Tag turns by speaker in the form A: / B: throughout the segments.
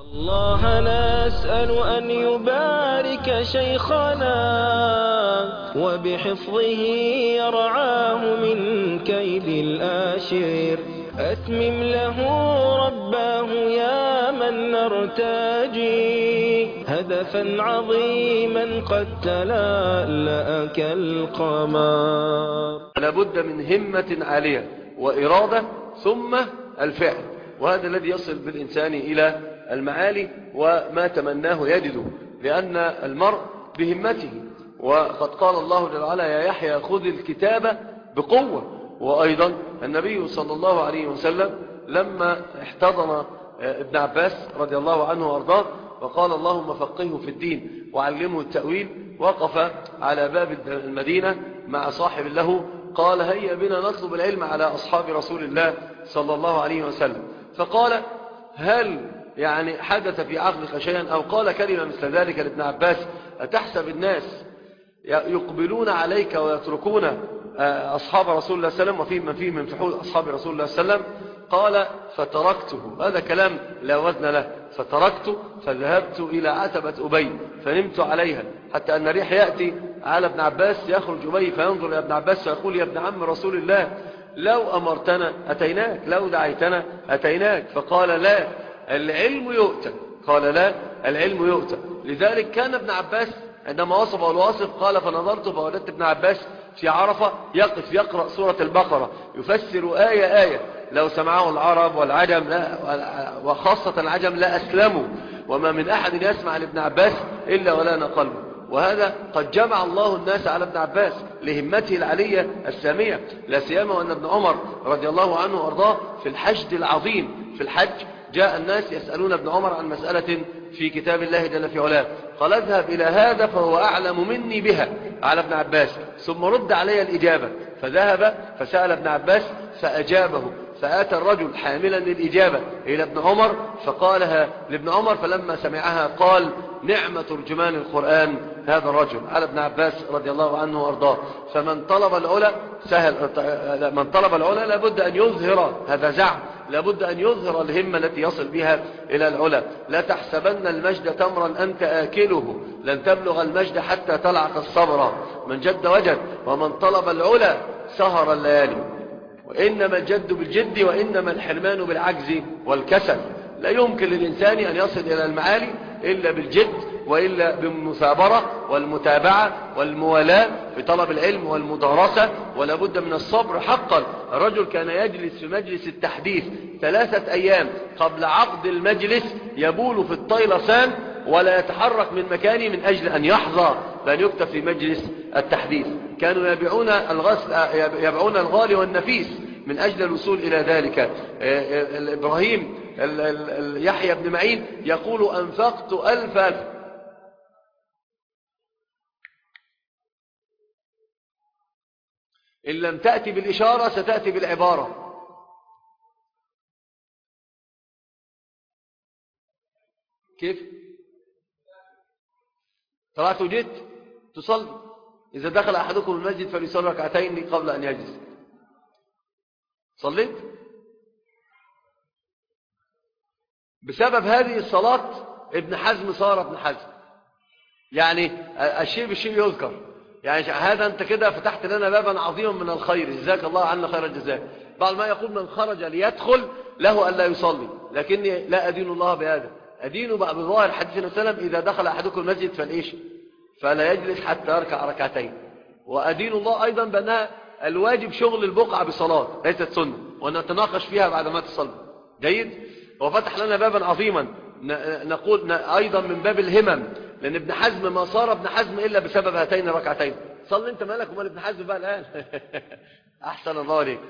A: الله نسأل أن يبارك شيخنا وبحفظه يرعاه من كيد الآشر. أتمم له رباه يا من نرتجي هدفا عظيما قد تلألأ كالقمر.
B: لابد من همة عالية وإرادة ثم الفعل، وهذا الذي يصل بالإنسان إلى المعالي وما تمناه يجده، لأن المرء بهمته. وقد قال الله جل وعلا: يا يحيى خذ الكتاب بقوة. وأيضا النبي صلى الله عليه وسلم لما احتضن ابن عباس رضي الله عنه وأرضاه وقال: اللهم فقهه في الدين وعلمه التأويل، وقف على باب المدينة مع صاحب له قال: هيا بنا نطلب العلم على أصحاب رسول الله صلى الله عليه وسلم. فقال: هل حدث في عقلك شيئا؟ أو قال كلمة مثل ذلك لابن عباس: أتحسب الناس يقبلون عليك ويتركون أصحاب رسول الله صلى الله عليه وسلم وفيهم من فيهم من فحول أصحاب رسول الله صلى الله عليه وسلم؟ قال: فتركته. هذا كلام لا وزن له. فتركت فذهبت إلى عتبة أبي فنمت عليها، حتى أن ريح يأتي على ابن عباس، يخرج أبي فينظر إلى ابن عباس فيقول: يا ابن عم رسول الله، لو أمرتنا أتيناك، لو دعيتنا أتيناك. فقال: لا، العلم يؤتى. قال: لا، العلم يؤتى. لذلك كان ابن عباس عندما وصفه الواصف قال: فنظرت فوجدت ابن عباس في عرفة يقف يقرأ سورة البقرة يفسر آية آية، لو سمعه العرب والعجم وخاصة العجم لا أسلموا، وما من أحد يسمع لابن عباس إلا ولان قلبه. وهذا قد جمع الله الناس على ابن عباس لهمته العلية السامية، لا سيما وأن ابن عمر رضي الله عنه وأرضاه في الحشد العظيم، في الحج جاء الناس يسألون ابن عمر عن مسألة في كتاب الله جل في علاه، قال: اذهب إلى هذا فهو أعلم مني بها على ابن عباس، ثم رد علي الإجابة. فذهب فسأل ابن عباس فأجابه، فآتى الرجل حاملا للإجابة إلى ابن عمر فقالها لابن عمر، فلما سمعها قال: نعم ترجمان القرآن هذا الرجل، على ابن عباس رضي الله عنه وأرضاه. فمن طلب العلا من طلب العلا لابد أن يظهر، هذا زعم، لابد أن يظهر الهمة التي يصل بها إلى العلا. لا تحسبن المجد تمرا أنت آكله، لن تبلغ المجد حتى تلعق الصبر. من جد وجد، ومن طلب العلا سهر الليالي. وإنما الجد بالجد، وإنما الحرمان بالعجز والكسل. لا يمكن للإنسان أن يصل إلى المعالي إلا بالجد، وإلا بالمثابرة والمتابعة والموالاة في طلب العلم والمدارسة. ولا بد من الصبر حقا. الرجل كان يجلس في مجلس التحديث 3 أيام قبل عقد المجلس، يبول في الطيلسان ولا يتحرك من مكانه من أجل أن يحظى بأن يكتب في مجلس التحديث. كانوا يبيعون الغالي والنفيس من أجل الوصول إلى ذلك. إبراهيم يحيى بن معين يقول: أنفقت 1000 إن لم تأتي بالإشارة ستأتي بالعبارة. كيف؟ طلعت وجيت تصلي. إذا دخل أحدكم المسجد فليصلي ركعتين قبل أن يجلس. صليت؟ بسبب هذه الصلاة ابن حزم صار ابن حزم. الشيء بالشيء يذكر. هذا أنت كده فتحت لنا بابا عظيما من الخير، جزاك الله عنا خير الجزاء. بعض ما يقول: من خرج ليدخل له أن لا يصلي، لكني لا أدين الله بهذا، أدين بقى بظاهر حديث النبي صلى الله عليه وسلم: إذا دخل أحدكم المسجد فلا يجلس حتى يركع ركعتين. وأدين الله أيضا بأنها الواجب شغل البقعة بصلاة ليست سنة، ونتناقش فيها بعد ما تصلي. جيد. وفتح لنا بابا عظيما نقول أيضا من باب الهمم، لأن ابن حزم ما صار ابن حزم إلا بسبب هاتين الركعتين. صلي أنت، مالك ومال ابن حزم بقى الآن؟ أحسن الله عليك.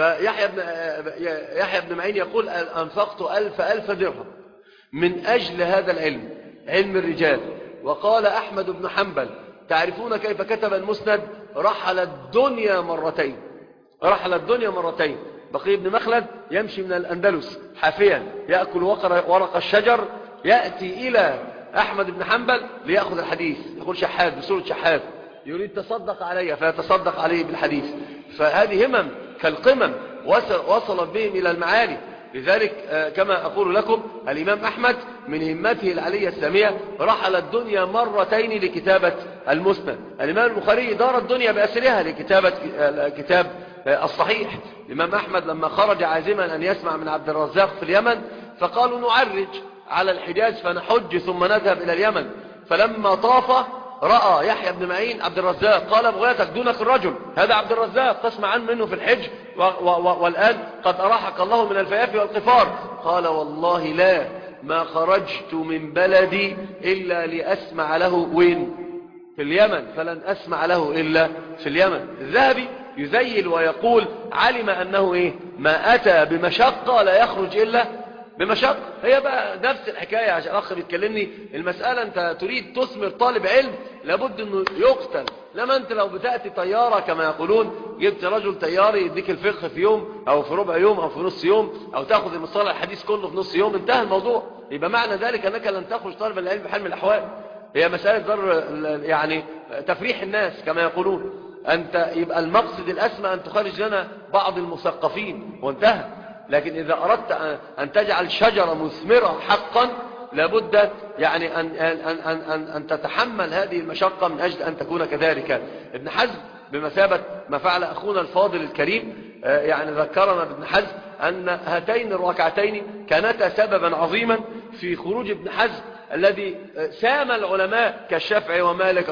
B: يحيى بن معين يقول: أنفقت 1000 درهم من أجل هذا العلم، علم الرجال. وقال أحمد بن حنبل: تعرفون كيف كتب المسند؟ رحل الدنيا مرتين. بقي بن مخلد يمشي من الأندلس حافيا يأكل ورق الشجر، يأتي إلى أحمد بن حنبل ليأخذ الحديث. يقول شحاذ بصورة شحاذ، يريد تصدق علي فيتصدق عليه بالحديث. فهذه همم كالقمم وصلت بهم إلى المعالي. لذلك كما أقول لكم الإمام أحمد من همته العلية السامية رحل الدنيا مرتين لكتابة المسند. الإمام البخاري دار الدنيا بأسرها لكتابة كتاب الصحيح. الإمام أحمد لما خرج عازما أن يسمع من عبد الرزاق في اليمن فقالوا نعرج على الحجاز فنحج ثم نذهب إلى اليمن. فلما طاف رأى يحيى بن معين عبد الرزاق قال بغيتك دونك الرجل، هذا عبد الرزاق تسمع عنه منه في الحج والآن قد أراحك الله من الفيافي والقفار. قال والله لا ما خرجت من بلدي إلا لأسمع له وين؟ في اليمن، فلن أسمع له إلا في اليمن. الذهبي يذيل ويقول علم أنه ما أتى بمشقة لا يخرج إلا بمشقة. هي بقى نفس الحكاية عشان أخ بيتكلمني المسألة أنت تريد تثمر طالب علم لابد أنه يقتل. لما أنت لو بتأتي طيارة كما يقولون جبت رجل طياري يديك الفقه في يوم أو في ربع يوم أو في نص يوم أو تأخذ المصطلح الحديث كله في نص يوم انتهى الموضوع. يبقى معنى ذلك أنك لن تخرج طالب العلم بحال من الأحوال. هي مسألة ضر يعني تفريح الناس كما يقولون. أنت يبقى المقصد الأسمى أن تخرج لنا بعض المثقفين وانتهى. لكن إذا أردت أن تجعل شجرة مثمرة حقا لابد يعني أن تتحمل هذه المشقة من أجل أن تكون كذلك. ابن حزم بمثابة ما فعل أخونا الفاضل الكريم يعني ذكرنا ابن حزم أن هاتين الركعتين كانتا سببا عظيما في خروج ابن حزم الذي سام العلماء كالشافعي ومالك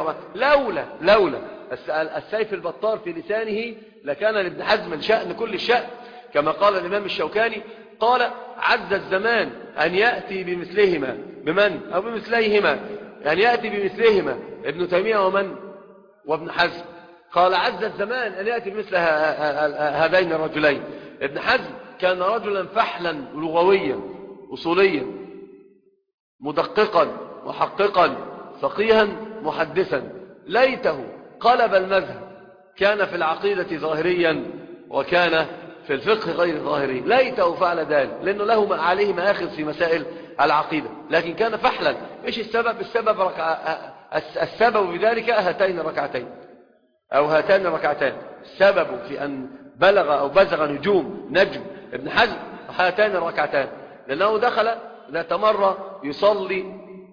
B: لولا السيف البطار في لسانه لكان لابن حزم الشأن كل الشأن. كما قال الإمام الشوكاني قال عز الزمان أن يأتي بمثلهما بمن أو بمثليهما أن يأتي بمثلهما ابن تيمية وابن حزم. قال عز الزمان أن يأتي بمثل هذين الرجلين. ابن حزم كان رجلا فحلا لغويا أصوليا مدققا محققا فقيها محدثا. ليته قلب المذهب، كان في العقيدة ظاهريا وكان في الفقه غير ظاهري. ليته فعل ذلك لأنه له عليه مآخذ في مسائل العقيدة، لكن كان فحلا. إيش السبب؟ السبب بذلك هاتين الركعتين أو هاتان الركعتان. السبب في أن بلغ أو بزغ نجم ابن حزم هاتان الركعتان، لأنه دخل ذات مرة يصلي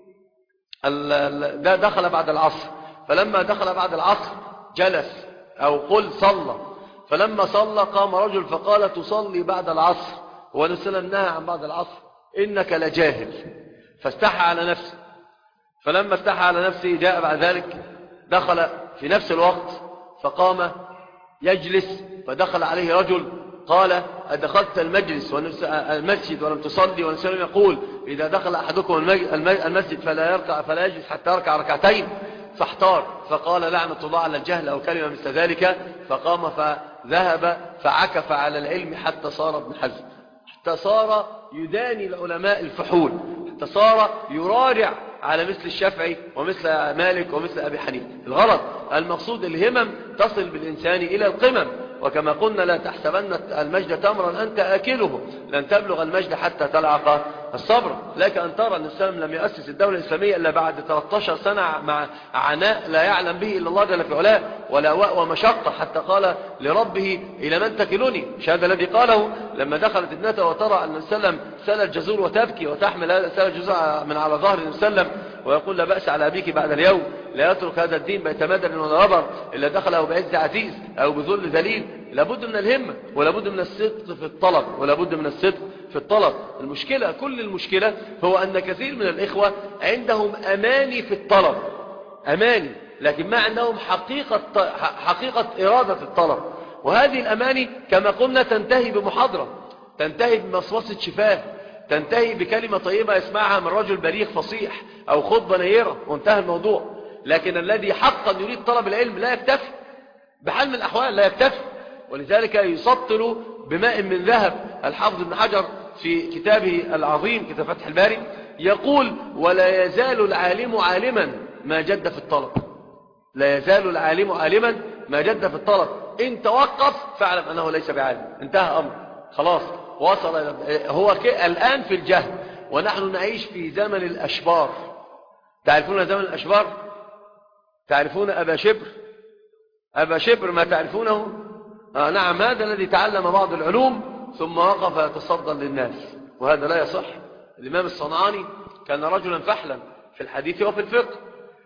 B: دخل بعد العصر، فلما دخل بعد العصر جلس أو قل صلى، فلما صلى قام رجل فقال تصلي بعد العصر ونسلم نهى عن بعد العصر إنك لجاهل، فاستحى على نفسه. فلما استحى على نفسه جاء بعد ذلك دخل في نفس الوقت فقام يجلس، فدخل عليه رجل قال أدخلت المسجد ولم تصلي؟ ونسلم يقول إذا دخل أحدكم المسجد فلا يجلس حتى يركع ركعتين. فاحتار فقال لعنة الله على الجهل أو كلمة مثل ذلك، فقام فذهب فعكف على العلم حتى صار ابن حزم، حتى صار يداني العلماء الفحول، حتى صار يراجع على مثل الشافعي ومثل مالك ومثل أبي حنيفة. الغرض المقصود الهمم تصل بالإنسان إلى القمم. وكما قلنا لا تحسبن المجد تمرا أنت آكله، لن تبلغ المجد حتى تلعق الصبر. لك أن ترى أن الإسلام لم يؤسس الدولة الإسلامية إلا بعد 13 سنة مع عناء لا يعلم به إلا الله جل في علاه، ولا ومشقة، حتى قال لربه إلى من تكلني؟ مش هذا الذي قاله لما دخلت ابنته وترى أن السلم سل الجزور وتبكي وتحمل هذا سل الجزور من على ظهر السلم ويقول لا بأس على أبيك بعد اليوم، لا يترك هذا الدين بيت مدن ولا ربر إلا دخله بعز عزيز أو بذل ذليل. لابد من الهمة ولابد من الصدق في الطلب ولابد من الصدق في الطلب. المشكلة كل المشكلة هو أن كثير من الإخوة عندهم أماني في الطلب، أماني، لكن ما عندهم حقيقة إرادة الطلب. وهذه الأماني كما قلنا تنتهي بمحاضرة، تنتهي بمصوصة شفاه، تنتهي بكلمة طيبة يسمعها من رجل بليغ فصيح أو خطبة نيرة وانتهى الموضوع. لكن الذي حقا يريد طلب العلم لا يكتفي بحال من الأحوال، لا يكتفي. ولذلك يسطر بماء من ذهب الحافظ ابن حجر في كتابه العظيم كتاب فتح الباري، يقول ولا يزال العالم عالما ما جد في الطلب. لا يزال العالم عالما ما جد في الطلب. إن توقف فاعلم أنه ليس بعالم، انتهى أمر، خلاص وصل. هو الآن في الجهل، ونحن نعيش في زمن الأشبار. تعرفون زمن الأشبار؟ تعرفون أبا شبر؟ أبا شبر ما تعرفونه؟ نعم، هذا الذي تعلم بعض العلوم ثم وقف يتصدى للناس، وهذا لا يصح. الإمام الصنعاني كان رجلا فحلا في الحديث وفي الفقه،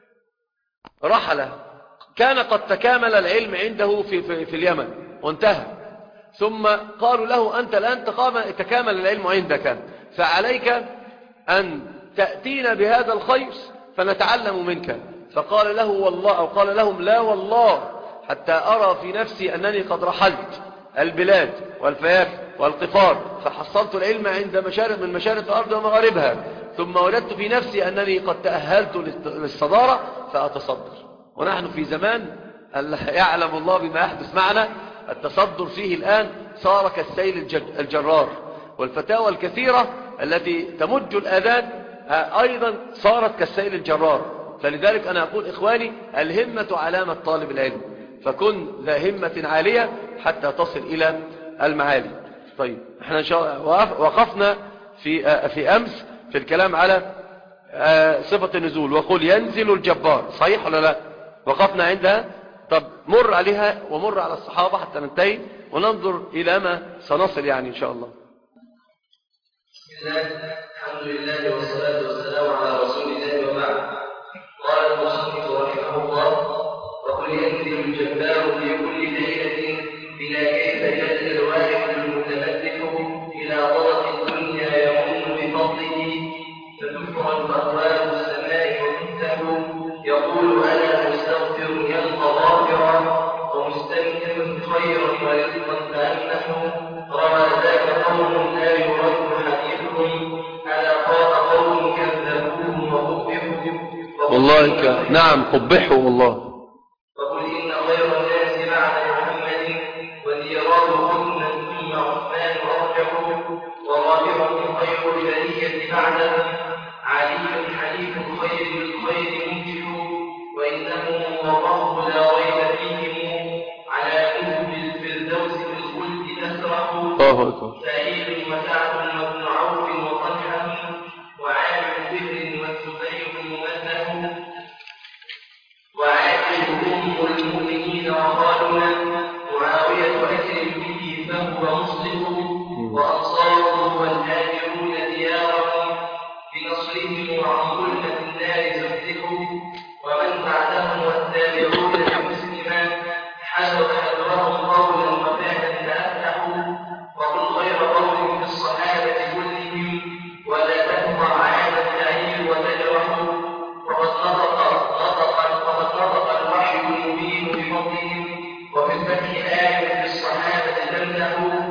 B: رحل، كان قد تكامل العلم عنده في اليمن وانتهى، ثم قالوا له أنت الآن تكامل العلم عندك، فعليك أن تأتينا بهذا الخير فنتعلم منك. فقال له والله، أو قال لهم لا والله حتى أرى في نفسي أنني قد رحلت البلاد والفياف والقفار فحصلت العلم عند من مشارق الأرض ومغاربها، ثم وجدت في نفسي أنني قد تأهلت للصدارة فأتصدر. ونحن في زمان يعلم الله بما يحدث معنا، التصدر فيه الآن صار كالسيل الجرار، والفتاوى الكثيرة التي تمج الآذان أيضا صارت كالسيل الجرار. فلذلك أنا أقول إخواني، الهمة علامة طالب العلم، فكن ذا همة عالية حتى تصل إلى المعالي. طيب احنا وقفنا في أمس في الكلام على صفة النزول، وقل ينزل الجبار، صحيح ولا لا؟ وقفنا عندها. طب مر عليها ومر على الصحابة حتى ننتهي وننظر إلى ما سنصل يعني إن شاء الله.
C: بسم الله، الحمد لله والصلاة والسلام على رسول الله وبعد. قال المصنف رحمه الله: وقل ينزل الجبار في كل ليلة بلا كيف جل الواحد المتمسك إلى طرف الدنيا يمن بفضله، فتفرج أبواب السماء وتفتح، يقول أنا مستغفر يلقى غافرا ومستمتع خيرا ورزقا فأمنح. روى ذاك قوم لا يرد حديثهم على قال قوم كذبوهم وقبحوا.
B: والله نعم قبحوا والله.
C: وقل إن خير الناس بعد محمد والإيراد كنا ثم عثمان أرجح، ورابعهم خير البرية بعده علي حليف الخير بالخير منجح. وإنهم والله لا ريب فيهم على نهب الفردوس بالخلد تسرح. سعيد وسعد وابن عوف وطلحة وعامر بكر والزبير الممثل وعاقبهم المؤمنين وقالنا معاوية أكرم به فهو مسلم. وأنصاره والهاجرون ديارهم بنصرهم وعن ظلمة النار زحزحوا. ومن بعدهم والتابعون لمسلما حذرهم قولا وفعلا فأفتحوا. وقل خير قول في الصحابة كلهم ولا تهضع عاد التعير وتجرح. وقد نطق الوحي المبين بفضلهم وفي الفتح آية للصحابة تمنح.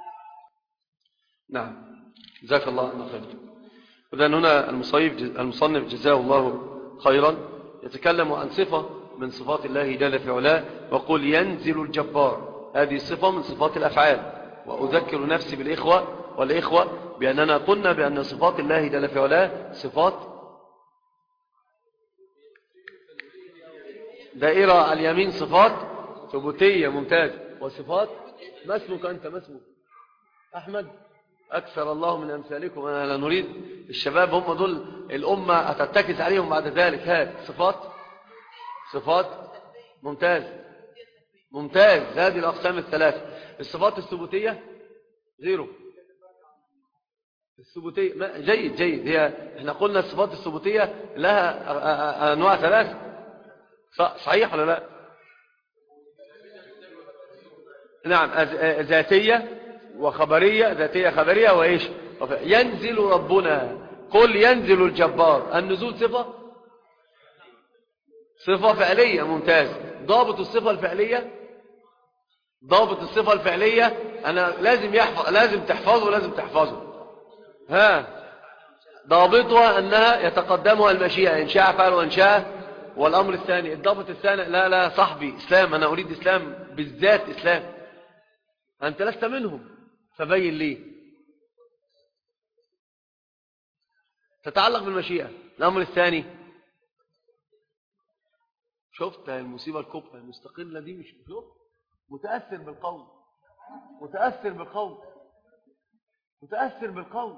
B: نعم جزاك الله عنه خير. إذن هنا المصنف جزاه الله خيرا يتكلم عن صفة من صفات الله جل في علاه، وقل ينزل الجبار، هذه صفة من صفات الأفعال. وأذكر نفسي بالإخوة والإخوة بأننا قلنا بأن صفات الله جل في علاه صفات دائرة على اليمين، صفات ثبوتية، ممتاز. وصفات ما اسمك أنت؟ ما اسمك؟ أحمد. أكثر الله من أمثالكم، أنا لا نريد الشباب هم دول الأمة أتتكز عليهم بعد ذلك. هذه صفات ممتاز هذه الأقسام الثلاثة. الصفات الثبوتية غيره، الثبوتية جيد هي احنا قلنا الصفات الثبوتية لها أنواع ثلاثة، صحيح ولا لا؟ نعم، ذاتية وخبرية، ذاتية خبرية وإيش؟ ينزل ربنا، قل ينزل الجبار. النزول صفة فعلية، ممتاز. ضابط الصفة الفعلية أنا لازم تحفظه. ضابطها أنها يتقدمها المشيئة، إن شاء فعل وإن شاء. والأمر الثاني، الضابط الثاني، لا صاحبي إسلام، أنا أريد إسلام بالذات، إسلام أنت لست منهم فبين لي، تتعلق بالمشيئة. الأمر الثاني، شفت المصيبة الكبرى المستقلة دي، مش شوف، متأثر بالقول.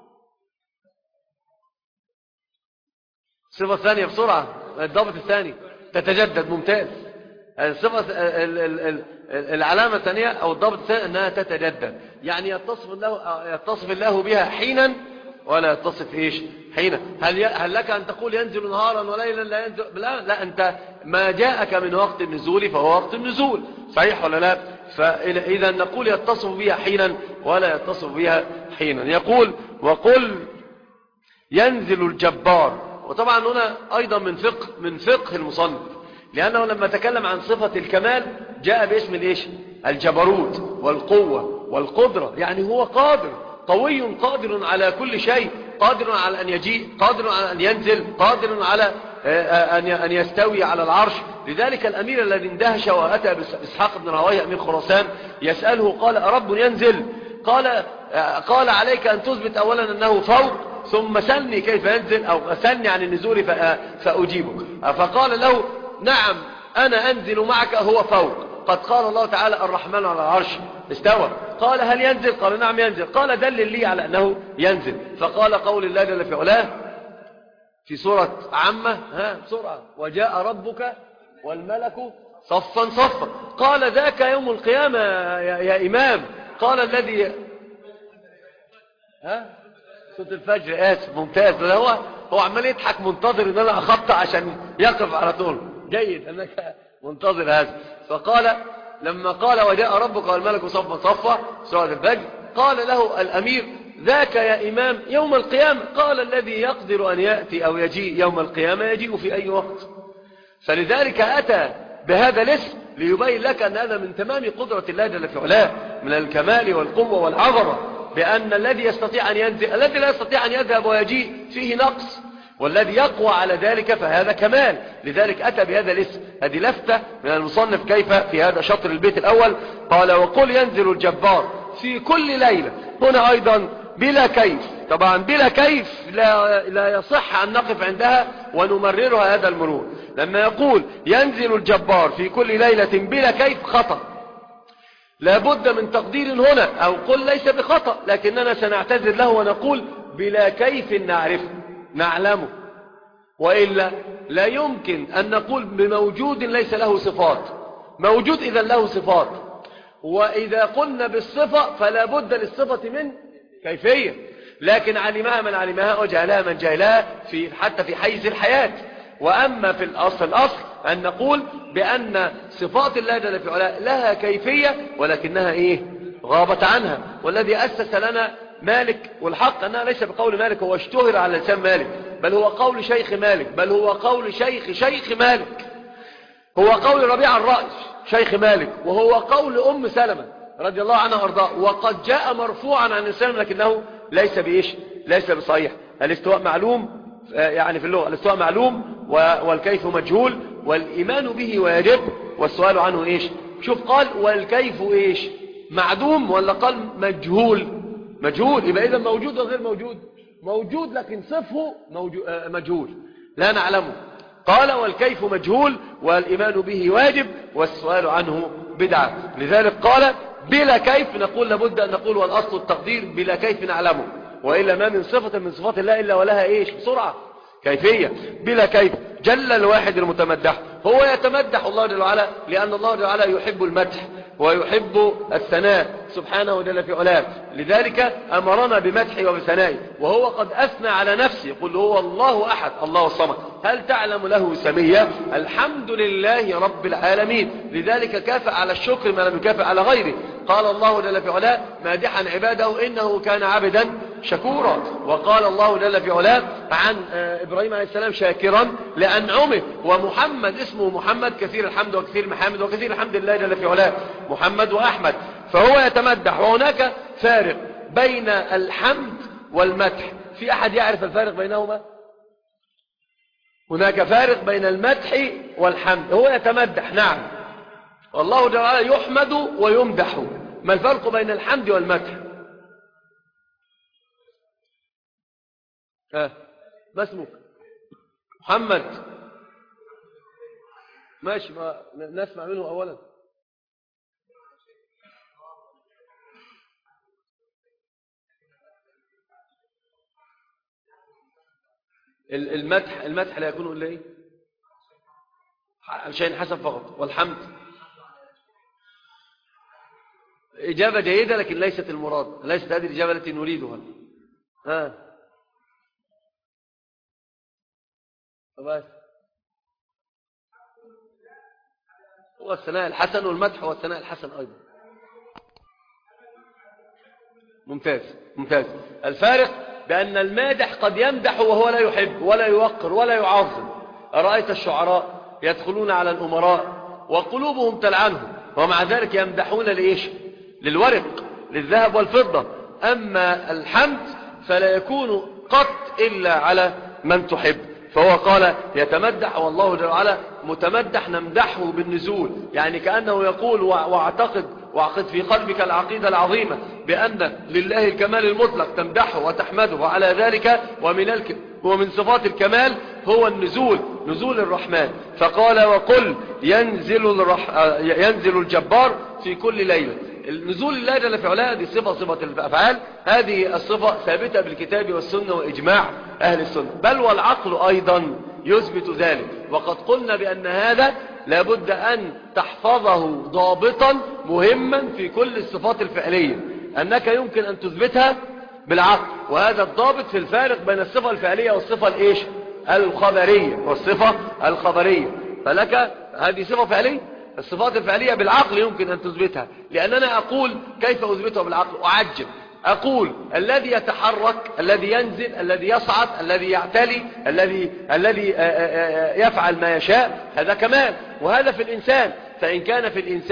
B: الصفة الثانية بسرعة، الضابط الثاني تتجدد، ممتاز. الصفة العلامة الثانية أو الضابط الثاني أنها تتجدد، يعني يتصف الله بها حينا ولا يتصف إيش حينا. هل لك أن تقول ينزل نهارا وليلا لا ينزل؟ لا، أنت ما جاءك من وقت النزول فهو وقت النزول، صحيح ولا لا؟ فإذا نقول يتصف بها حينا ولا يتصف بها حينا. يقول وقل ينزل الجبار. وطبعا هنا أيضا من فقه المصنف، لأنه لما تكلم عن صفة الكمال جاء باسم الإيش؟ الجبروت والقوة والقدرة، يعني هو قادر، قوي قادر على كل شيء، قادر على أن يجيء، قادر على أن ينزل، قادر على أن يستوي على العرش. لذلك الأمير الذي اندهش وأتى بإسحاق بن راهويه أمير خراسان يسأله قال أرب ينزل؟ قال عليك أن تثبت أولا أنه فوق، ثم سلني كيف ينزل، أو سلني عن النزول فأجيبك. فقال له نعم أنا أنزل معك، هو فوق، قد قال الله تعالى الرحمن على العرش استوى. قال هل ينزل؟ قال نعم ينزل. قال دلل لي على أنه ينزل. فقال قول الله جل في علاه في سورة عامة بسرعة وجاء ربك والملك صفا صفا. قال ذاك يوم القيامة يا إمام. قال الذي صوت الفجر آسف ممتاز. هو عمال يضحك منتظر ان انا اخطأ عشان يقف على طول. جيد انك منتظر هذا. فقال لما قال وجاء ربك والملك صفا صفا سورة الفجر، قال له الأمير ذاك يا إمام يوم القيامة. قال الذي يقدر أن يأتي أو يجيء يوم القيامة يجيء في أي وقت. فلذلك أتى بهذا الاسم ليبين لك أن هذا من تمام قدرة الله جل في علاه، من الكمال والقوة والعظمة، بأن الذي يستطيع أن ينزل، الذي لا يستطيع أن يذهب ويجيء فيه نقص، والذي يقوى على ذلك فهذا كمال. لذلك أتى بهذا الاسم. هذه لفتة من المصنف كيف في هذا شطر البيت الأول قال وقل ينزل الجبار في كل ليلة. هنا أيضا بلا كيف، طبعا بلا كيف لا يصح أن نقف عندها ونمررها هذا المرور. لما يقول ينزل الجبار في كل ليلة بلا كيف خطأ، لابد من تقدير هنا، أو قل ليس بخطأ لكننا سنعتذر له ونقول بلا كيف نعرفه نعلمه، وإلا لا يمكن أن نقول بموجود ليس له صفات. موجود إذا له صفات، وإذا قلنا بالصفة فلا بد للصفة من كيفية، لكن علمها من علمها وجهلها من جهلها حتى في حيز الحياة. وأما في الأصل أن نقول بأن صفات الله جل في علاه لها كيفية ولكنها غابت عنها. والذي أسس لنا مالك، والحق أنها ليس بقول مالك، هو اشتهر على لسان مالك، بل هو قول شيخ مالك، بل هو قول شيخ مالك، هو قول ربيع الرأي شيخ مالك، وهو قول أم سلمة رضي الله عنها وارضاه، وقد جاء مرفوعا عن السلام لكنه ليس بصحيح. الاستواء معلوم، يعني في اللغة الاستواء معلوم والكيف مجهول، والإيمان به واجب والسؤال عنه شوف قال والكيف معدوم ولا قال مجهول. يبقى إذا موجود وغير موجود لكن صفه مجهول لا نعلمه. قال والكيف مجهول والإيمان به واجب والسؤال عنه بدعة. لذلك قال بلا كيف نقول لابد أن نقول والأصل التقدير بلا كيف نعلمه، وإلا ما من صفة من صفات الله إلا ولها بسرعة كيفية. بلا كيف جل الواحد المتمدح. هو يتمدح الله جل وعلا لأن الله جل وعلا يحب المدح ويحب الثناء سبحانه جل في علاه. لذلك أمرنا بمدحه وبثنائه، وهو قد أثنى على نفسه يقول هو الله أحد الله الصمد هل تعلم له سمية الحمد لله رب العالمين. لذلك كافأ على الشكر ما لم يكافئ على غيره. قال الله جل في علاه مادحا عباده إنه كان عبدا شكورا. وقال الله جل في علاه عن إبراهيم عليه السلام شاكرا لأنعمه. ومحمد اسمه محمد كثير الحمد وكثير المحامد وكثير الحمد لله جل في علاه محمد وأحمد. فهو يتمدح. وهناك فارق بين الحمد والمدح. في أحد يعرف الفارق بينهما؟ هناك فارق بين المدح والحمد. هو يتمدح نعم، والله جل وعلا يحمد ويمدح. ما الفرق بين الحمد والمدح؟ ما اسمك؟ محمد. ماشي، ما نسمع منه أولا. المدح لا يكون إلا شيء حسن فقط. والحمد إجابة جيدة لكن ليست المراد، ليست هذه الإجابة التي نريدها. بس هو الثناء الحسن، والمدح هو الثناء الحسن أيضا. ممتاز ممتاز. الفارق بأن المادح قد يمدح وهو لا يحب ولا يوقر ولا يعظم. أرأيت الشعراء يدخلون على الأمراء وقلوبهم تلعنهم، ومع ذلك يمدحون لإيش؟ للورق، للذهب والفضة. أما الحمد فلا يكون قط إلا على من تحب. فهو قال يتمدح، والله جل وعلا متمدح نمدحه بالنزول، يعني كأنه يقول واعقد في قلبك العقيدة العظيمة بأن لله الكمال المطلق، تمدحه وتحمده على ذلك. ومن صفات الكمال هو النزول، نزول الرحمن. فقال وقل ينزل الجبار في كل ليلة. النزول الله جل في علاه هذه صفة الأفعال، هذه الصفة ثابتة بالكتاب والسنة وإجماع أهل السنة، بل والعقل أيضا يثبت ذلك. وقد قلنا بأن هذا لابد أن تحفظه ضابطا مهما في كل الصفات الفعلية، أنك يمكن أن تثبتها بالعقل. وهذا الضابط في الفارق بين الصفة الفعلية والصفة الإيش؟ الخبرية. والصفة الخبرية فلك هذه صفة فعلية، الصفات الفعلية بالعقل يمكن أن تثبتها. لأننا أقول كيف أثبتها بالعقل؟ أعجب، أقول الذي يتحرك، الذي ينزل، الذي يصعد، الذي يعتلي، الذي يفعل ما يشاء، هذا كمال. وهذا في الإنسان، فإن كان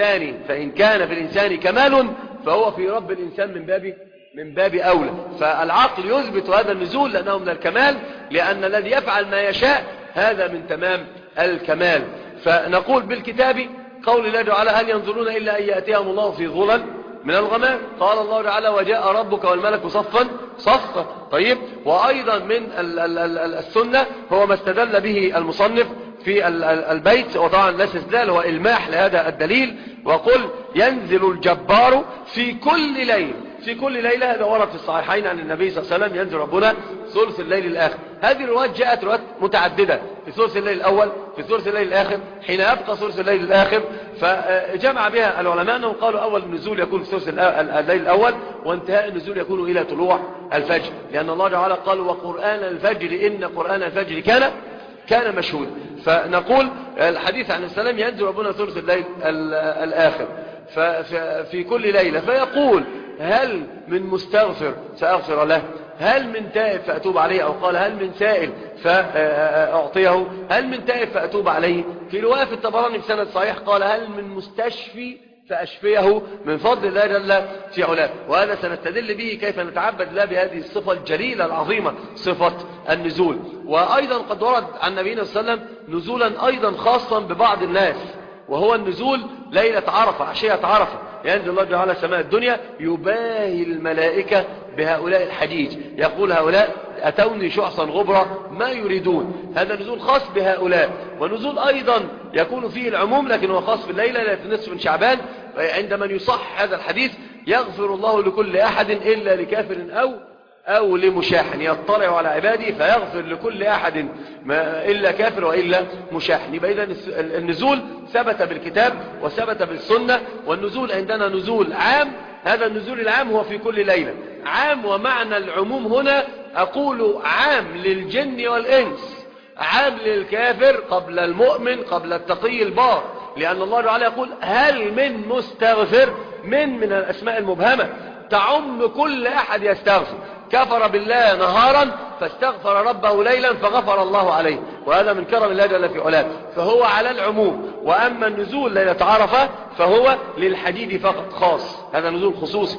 B: في الإنسان كمال فهو في رب الإنسان من باب أولى. فالعقل يثبت هذا النزول لأنه من الكمال، لأن الذي يفعل ما يشاء هذا من تمام الكمال. فنقول بالكتاب قول الله تعالى هل ينظرون إلا أن يأتيهم الله في ظلل من الغمام. قال الله تعالى وجاء ربك والملك صفا صفا. طيب، وأيضا من السنة هو ما استدل به المصنف في البيت، وطبعا لا استدلال، هو إلماح لهذا الدليل. وقل ينزل الجبار في كل ليلة، في كل ليلة. هذا ورد في الصحيحين عن النبي صلى الله عليه وسلم ينزل ربنا ثلث الليل الآخر. هذه الروايات جاءت روايات متعددة، في ثلث الليل الأول، في ثلث الليل الآخر، حين يبقى ثلث الليل الآخر. فجمع بها العلماء أنهم قالوا أول النزول يكون في ثلث الليل الأول، وانتهاء النزول يكون إلى طلوع الفجر، لأن الله تعالى قال وقرآن الفجر إن قرآن الفجر كان مشهودا. فنقول الحديث عن السلام ينزل ربنا ثلث الليل الآخر في كل ليلة، فيقول هل من مستغفر فأغفر له، هل من تائب فأتوب عليه، أو قال هل من سائل فأعطيه، هل من تائب فأتوب عليه. في رواية في الطبراني بسند صحيح قال هل من مستشفي فأشفيه من فضل الله جل في علاه. وهذا سنستدل به كيف نتعبد الله بهذه الصفة الجليلة العظيمة، صفة النزول. وأيضا قد ورد عن نبينا صلى الله عليه وسلم نزولا أيضا خاصا ببعض الناس، وهو النزول ليلة عرفة، عشية عرفة. ينزل الله تعالى على سماء الدنيا يباهي الملائكة بهؤلاء الحجيج، يقول هؤلاء أتوني شعصا غبرا ما يريدون. هذا نزول خاص بهؤلاء. ونزول أيضا يكون فيه العموم، لكن هو خاص بالليلة في نصف من شعبان. عند من يصح هذا الحديث يغفر الله لكل أحد إلا لكافر أو لمشاحن، يطلع على عباده فيغفر لكل أحد إلا كافر وإلا مشاحن. يبقى إذن النزول ثبت بالكتاب وثبت بالسنة. والنزول عندنا نزول عام، هذا النزول العام هو في كل ليلة عام. ومعنى العموم هنا أقول عام للجن والإنس، عام للكافر قبل المؤمن قبل التقي البار، لأن الله تعالى يقول هل من مستغفر، من الأسماء المبهمة تعم كل أحد يستغفر. كفر بالله نهارا فاستغفر ربه ليلا فغفر الله عليه، وهذا من كرم الله جل في علاه. فهو على العموم. وأما النزول ليلة عرفة فهو للحديد فقط خاص، هذا نزول خصوصي.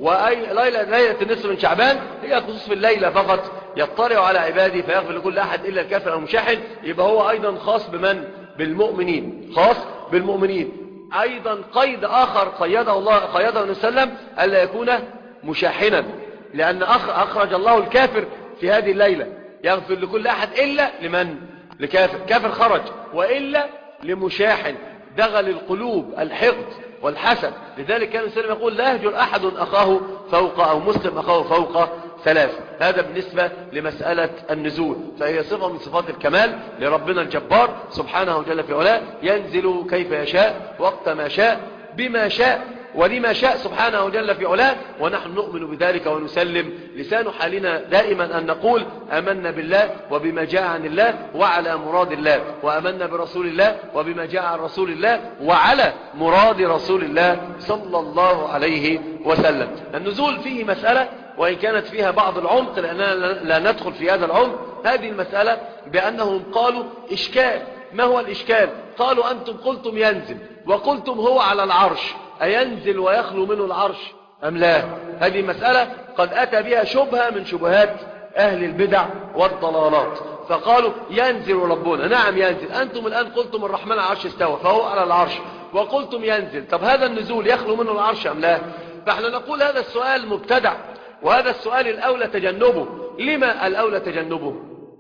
B: وليلة النصف من شعبان هي خصوص في الليلة فقط، يطلع على عباده فيغفر لكل أحد إلا الكافر أو المشاحن. يبقى هو أيضا خاص بمن؟ بالمؤمنين، خاص بالمؤمنين. أيضا قيد آخر قيده النبي صلى الله عليه وسلم ألا يكون مشاحنا، لأن أخرج الله الكافر في هذه الليلة، يغفر لكل أحد إلا لمن؟ لكافر. كافر خرج، وإلا لمشاحن دغل القلوب الحقد والحسد. لذلك كان السلام يقول لا يهجر أحد أخاه فوق، أو مسلم أخاه فوق 3. هذا بالنسبة لمسألة النزول، فهي صفة من صفات الكمال لربنا الجبار سبحانه جل في علاه. ينزل كيف يشاء وقت ما شاء بما شاء. ولما شاء سبحانه جل في علاه، ونحن نؤمن بذلك ونسلم. لسان حالنا دائما أن نقول آمنا بالله وبما جاء عن الله وعلى مراد الله، وآمنا برسول الله وبما جاء عن رسول الله وعلى مراد رسول الله صلى الله عليه وسلم. النزول فيه مسألة وإن كانت فيها بعض العمق، لأننا لا ندخل في هذا العمق. هذه المسألة بأنهم قالوا إشكال. ما هو الإشكال؟ قالوا أنتم قلتم ينزل وقلتم هو على العرش، أينزل ويخلو منه العرش أم لا؟ هذه مسألة قد أتى بها شبهة من شبهات أهل البدع والضلالات، فقالوا ينزل ربنا. نعم ينزل. أنتم الآن قلتم الرحمن على العرش استوى فهو على العرش، وقلتم ينزل. طب هذا النزول يخلو منه العرش أم لا؟ فإحنا نقول هذا السؤال مبتدع، وهذا السؤال الأولى تجنبه. لما الأولى تجنبه؟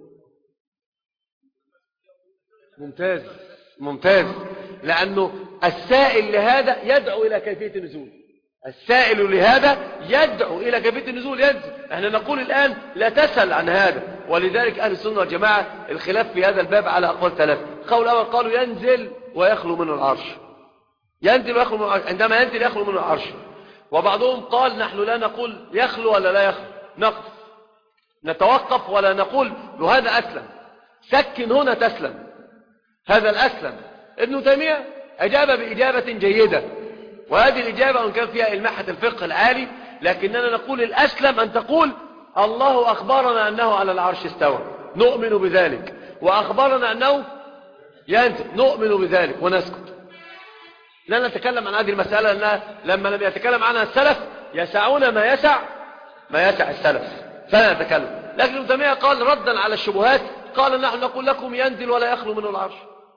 B: ممتاز ممتاز. لأنه السائل لهذا يدعو إلى كيفية النزول، السائل لهذا يدعو إلى كيفية النزول ينزل. احنا نقول الآن لا تسأل عن هذا. ولذلك أهل السنة والجماعة الخلاف في هذا الباب على أقوال ثلاثة. القول الأول قالوا ينزل ويخلو منه العرش، ينزل ويخلو منه العرش، عندما ينزل يخلو منه العرش. وبعضهم قال نحن لا نقول يخلو ولا لا يخلو، نقف نتوقف ولا نقول وهذا أسلم، سكن هنا تسلم، هذا الأسلم. ابن تيمية أجاب بإجابة جيدة، وهذه الإجابة وإن كان فيها إلماحة الفقه العالي، لكننا نقول الأسلم أن تقول الله أخبرنا أنه على العرش استوى، نؤمن بذلك، وأخبرنا أنه ينزل، نؤمن بذلك، ونسكت. لا نتكلم عن هذه المسألة، لأنها لما لم يتكلم عنها السلف يسعون ما يسع السلف، فلا نتكلم. لكن ابن تيمية قال ردا على الشبهات، قال نحن نقول لكم ينزل ولا يخلو منه العرش،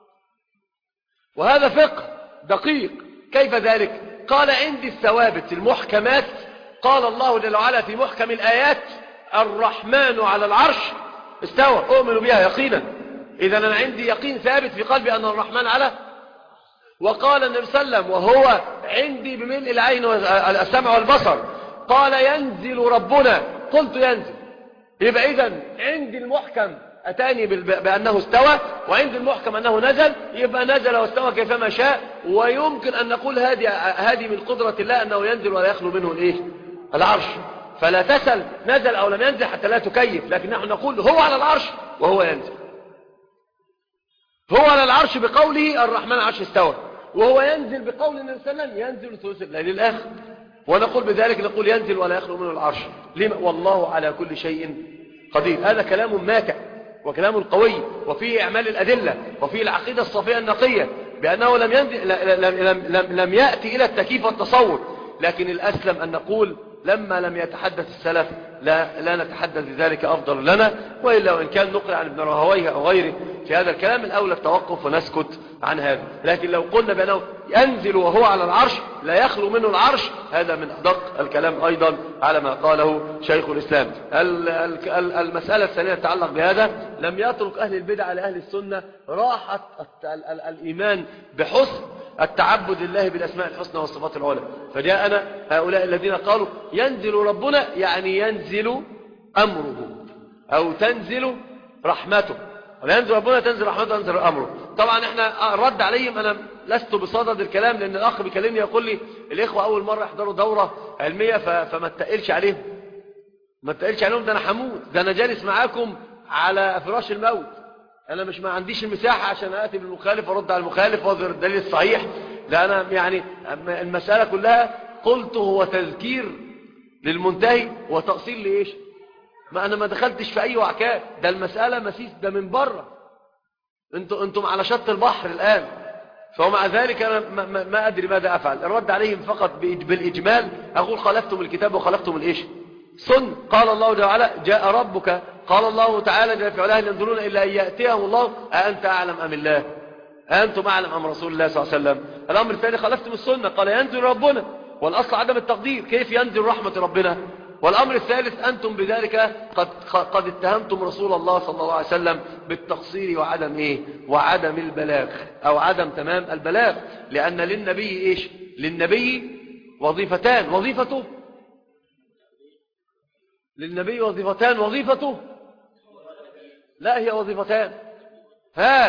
B: وهذا فقه دقيق. كيف ذلك؟ قال عندي الثوابت المحكمات، قال الله جل وعلا في محكم الآيات الرحمن على العرش استوى، أؤمن بها يقينا. إذا أنا عندي يقين ثابت في قلبي أن الرحمن على. وقال النبي صلى الله عليه وسلم وهو عندي بملء العين والسمع والبصر قال ينزل ربنا، قلت ينزل. يبقى إذن عندي المحكم أتاني بأنه استوى، وعند المحكم أنه نزل، يبقى نزل واستوى كيفما شاء. ويمكن أن نقول هذه من قدرة الله أنه ينزل ولا يخلو منه العرش. فلا تسأل نزل أو لم ينزل حتى لا تكيف، لكن نحن نقول هو على العرش وهو ينزل. هو على العرش بقوله الرحمن على العرش استوى، وهو ينزل بقول النبي صلى الله عليه وسلم ينزل ثلث الليل الآخر، ونقول بذلك نقول ينزل ولا يخلو منه العرش. لما؟ والله على كل شيء قدير. هذا كلام ماتع وكلام قوي، وفيه إعمال الأدلة، وفيه العقيدة الصافية النقية بأنه لم يأتي إلى التكييف والتصور. لكن الأسلم أن نقول لما لم يتحدث السلف لا نتحدث بذلك أفضل لنا، وإلا وإن كان نقل عن ابن رهويه أو غيره في هذا الكلام الأولى التوقف ونسكت عن هذا. لكن لو قلنا بأنه ينزل وهو على العرش لا يخلو منه العرش، هذا من أدق الكلام أيضا على ما قاله شيخ الإسلام. المسألة الثانية تتعلق بهذا، لم يترك أهل البدع لأهل السنة راحة الإيمان بحسن التعبد لله بالأسماء الحسنى والصفات العلى. فجاءنا هؤلاء الذين قالوا ينزل ربنا، يعني ينزل أمره أو تنزل رحمته، ينزل ربنا تنزل رحمته تنزل أمره. طبعا احنا رد عليهم، أنا لست بصدد الكلام، لأن الأخ بيكلمني يقول لي الإخوة أول مرة يحضروا دورة علمية فما تقلش عليهم، ما تقلش عليهم، ده أنا حمود، ده أنا جالس معاكم على فراش الموت، أنا مش ما عنديش المساحة عشان آتي بالمخالف وأرد على المخالف وأظهر الدليل الصحيح. لا أنا يعني المسألة كلها قلت هو تذكير للمنتهي وتأصيل لإيش؟ ما أنا ما دخلتش في أي وعكاء، ده المسألة مسيس، ده من بره، أنتم على شط البحر الآن. فومع ذلك أنا ما أدري ماذا أفعل. الرد عليهم فقط بالإجمال، أقول خالفتم الكتاب وخالفتم الإيش؟ سن. قال الله جل وعلا جاء ربك، قال الله تعالى جل في علاه ينظرون إلا أن يأتيهم الله أأنت أعلم أم الله، أنتم أعلم أم رسول الله صلى الله عليه وسلم. الأمر الثاني خالفتم السنة، قال ينزل ربنا، والأصل عدم التقدير، كيف ينزل رحمة ربنا؟ والأمر الثالث أنتم بذلك قد اتهمتم رسول الله صلى الله عليه وسلم بالتقصير وعدم البلاغ أو عدم تمام البلاغ، لأن للنبي إيش؟ للنبي وظيفتان، وظيفته لا هي وظيفتان،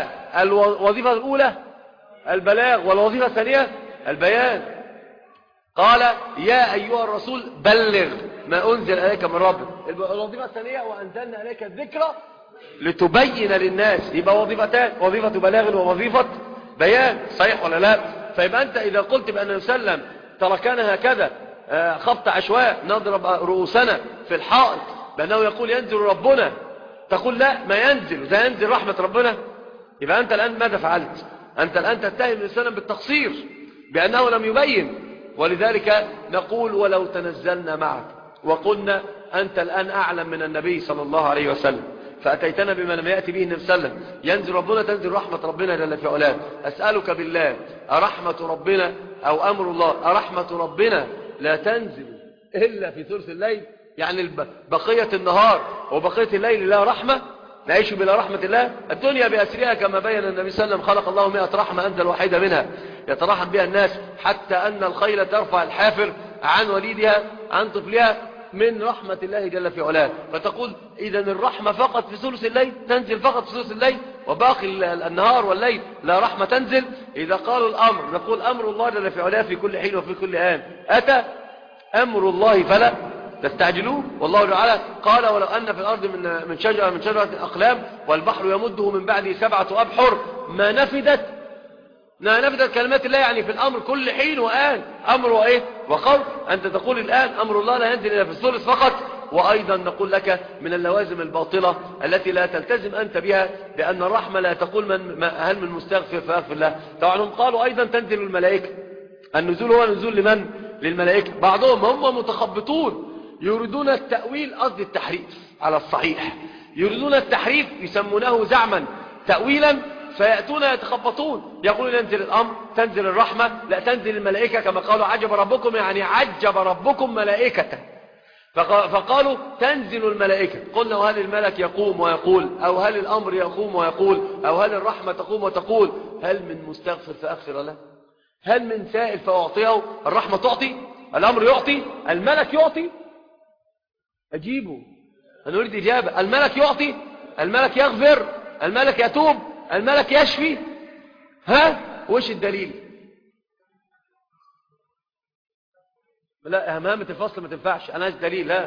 B: الوظيفة الأولى البلاغ، والوظيفة الثانية البيان. قال يا أيها الرسول بلغ ما أنزل إليك من ربك. الوظيفة الثانية وأنزلنا إليك الذكرى لتبين للناس. يبقى وظيفتان، وظيفة بلاغ ووظيفة بيان، صحيح ولا لا؟ فيبقى أنت إذا قلت بأن نسلم تركنا هكذا خبط عشواء نضرب رؤوسنا في الحائط بأنه يقول ينزل ربنا، تقول لا ما ينزل، إذا ينزل رحمة ربنا، يبقى أنت الآن ماذا فعلت؟ أنت الآن تتهم الإنسان بالتقصير بأنه لم يبين. ولذلك نقول ولو تنزلنا معك وقلنا أنت الآن أعلم من النبي صلى الله عليه وسلم، فأتيتنا بما لم يأتي به النبي صلى الله عليه وسلم، ينزل ربنا تنزل رحمة ربنا جل في علاه. أسألك بالله أرحمة ربنا أو أمر الله، أرحمة ربنا لا تنزل إلا في ثلث الليل، يعني بقية النهار وبقية الليل لا رحمة، نعيش بلا رحمة الله. الدنيا بأسرها كما بين النبي صلى الله عليه وسلم، خلق الله 100 رحمة أنزل واحدة منها يترحم بها الناس، حتى أن الخيل ترفع الحافر عن وليدها عن طفلها من رحمة الله جل في علاه. فتقول إذن الرحمة فقط في ثلث الليل، تنزل فقط في ثلث الليل، وباقي النهار والليل لا رحمة تنزل. إذا قالوا الأمر نقول أمر الله جل في علاه في كل حين وفي كل آن. أتى أمر الله فلا تستعجلوه. والله تعالى قال ولو أن في الأرض من شجرة أقلام والبحر يمده من بعده 7 أبحر ما نفدت كلمات الله، يعني في الأمر كل حين وآن أمر وإيه وقول. أنت تقول الآن أمر الله لا ينزل إلا في الثلث فقط. وأيضا نقول لك من اللوازم الباطلة التي لا تلتزم أنت بها بأن الرحمة لا تقول هل من مستغفر فأغفر له. طبعا هم قالوا أيضا تنزل الملائكة، النزول هو نزول لمن؟ للملائكة. بعضهم هم متخبطون يريدون التأويل، قصد التحريف على الصحيح، يريدون التحريف يسمونه زعما تأويلا، فيأتون يتخبطون يقولون ينزل الأمر تنزل الرحمة، لا تنزل الملائكة كما قالوا عجب ربكم، يعني عجب ربكم ملائكته، فقالوا تنزل الملائكة. قلنا وهل الملك يقوم ويقول، أو هل الأمر يقوم ويقول، أو هل الرحمة تقوم وتقول؟ هل من مستغفر فأغفر له؟ هل من سائل فأعطيه؟ الرحمة تعطي، الأمر يعطي، الملك يعطي. أجيبوا، أنا أريد إجابة. الملك يعطي، الملك يغفر، الملك يتوب، الملك يشفي. ها وش الدليل؟ لا أهمامة الفصل ما تنفعش، أنا عايز دليل. لا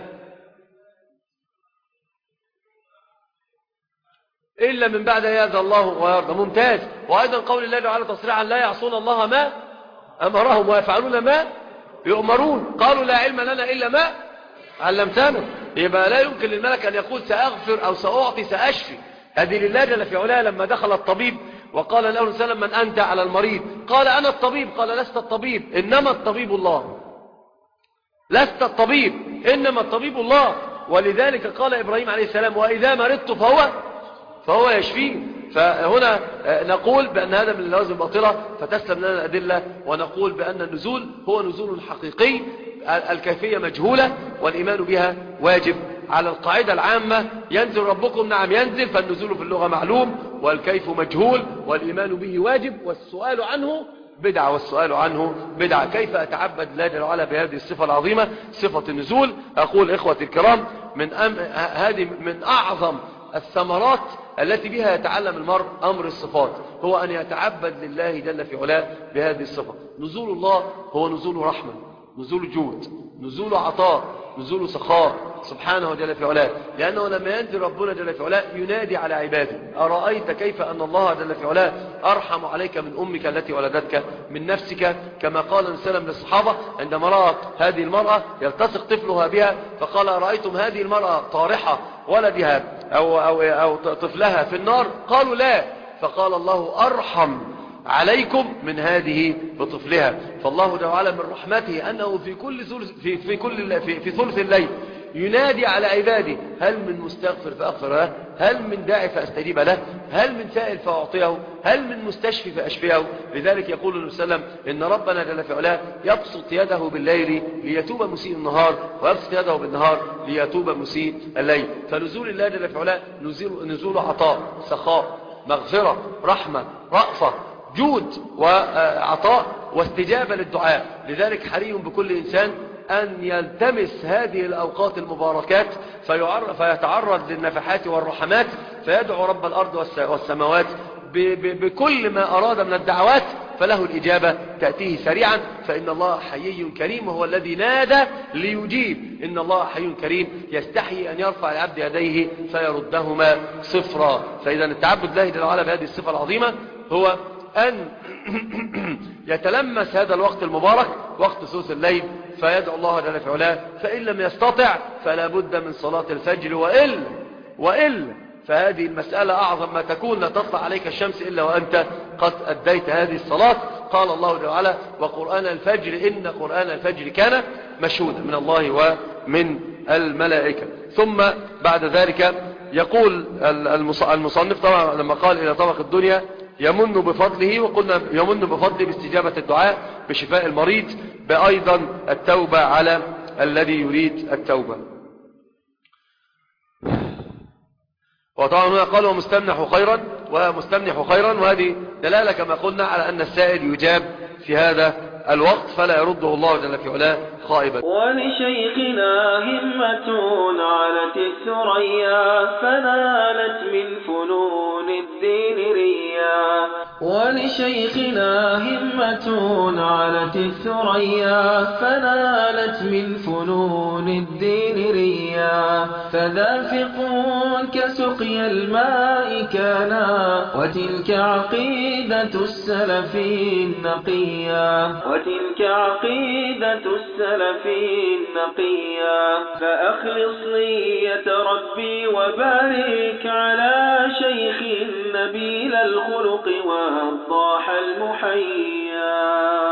B: إلا من بعد يأذن الله ويرضى. ممتاز. وأيضا قول الله تعالى تصريحا لا يعصون الله ما أمرهم ويفعلون ما يؤمرون. قالوا لا علم لنا إلا ما علمتنا. يبقى لا يمكن للملك أن يقول سأغفر أو سأعطي سأشفي، هذه لله جل في علاه. لما دخل الطبيب وقال له سلم من أنت على المريض، قال أنا الطبيب. قال لست الطبيب، إنما الطبيب الله. لست الطبيب، إنما الطبيب الله. ولذلك قال إبراهيم عليه السلام وإذا مرضت فهو يشفين. فهنا نقول بأن هذا من اللوازم الباطلة، فتسلم لنا الأدلة، ونقول بأن النزول هو نزول حقيقي، الكيفية مجهولة والإيمان بها واجب. على القاعدة العامة ينزل ربكم، نعم ينزل، فالنزول في اللغة معلوم والكيف مجهول والإيمان به واجب، والسؤال عنه بدعة، والسؤال عنه بدعة. كيف أتعبد الله جل وعلا بهذه الصفة العظيمة، صفة النزول؟ أقول إخوتي الكرام هذه من أعظم الثمرات التي بها يتعلم المرء أمر الصفات، هو أن يتعبد لله جل في علاه بهذه الصفة. نزول الله هو نزول رحمة، نزول جود، نزول عطاء، نزول سخاء سبحانه جل في علاه. لأنه لما ينزل ربنا جل في علاه ينادي على عباده أرأيت كيف أن الله جل في علاه أرحم عليك من أمك التي ولدتك، من نفسك، كما قال النبي صلى الله عليه وسلم للصحابة عندما رأت هذه المرأة يلتصق طفلها بها، فقال أرأيتم هذه المرأة طارحة ولدها أو طفلها في النار؟ قالوا لا. فقال الله أرحم عليكم من هذه بطفلها. فالله جل وعلا من رحمته أنه في ثلث الليل ينادي على عباده هل من مستغفر فأغفر له، هل من داعي فأستجيب له، هل من سائل فأعطيه، هل من مستشفي فأشفيه. لذلك يقول النبي صلى الله عليه وسلم إن ربنا جل في علاه يبسط يده بالليل ليتوب مسيء النهار، ويبسط يده بالنهار ليتوب مسيء الليل. فنزول الله جل في علاه نزول عطاء، سخاء، مغفرة، رحمة، رأفة، جود وعطاء واستجابة للدعاء. لذلك حري بكل إنسان أن يلتمس هذه الأوقات المباركات فيتعرض للنفحات والرحمات، فيدعو رب الأرض والسماوات بكل ما أراد من الدعوات فله الإجابة تأتيه سريعا، فإن الله حيي كريم وهو الذي نادى ليجيب. إن الله حي كريم يستحي أن يرفع العبد يديه فيردهما صفرا. فإذا التعبد الله جل وعلا بهذه الصفة العظيمة هو أن يتلمس هذا الوقت المبارك وقت ثلث الليل فيدعو الله جل في علاه، فإن لم يستطع فلا بد من صلاة الفجر، وإلا فهذه المسألة أعظم ما تكون، لا تطلع عليك الشمس إلا وأنت قد أديت هذه الصلاة. قال الله جل وعلا وقرآن الفجر إن قرآن الفجر كان مشهودا من الله ومن الملائكة. ثم بعد ذلك يقول المصنف طبعا لما قال إلى طبق الدنيا يمن بفضله، وقلنا يمن بفضله باستجابة الدعاء بشفاء المريض، بأيضا التوبة على الذي يريد التوبة. وطبعا هنا قال ومستمنح خيرا، وهذه دلالة كما قلنا على أن السائل يجاب في هذا الوقت فلا يرده الله جل في علاه خائبا.
A: ولشيخنا همة علت الثريا فنالت من فنون الدين ريا. ولشيخنا همة علت الثريا فنالت من فنون الدين ريا. فذافقون كسقي الماء كانا وتلك عقيدة السلف النقيا. وتلك عقيدة السلف النقيا. فأخلص نية ربي وبارك على شيخ نبيل الخلق وضاح المحيا.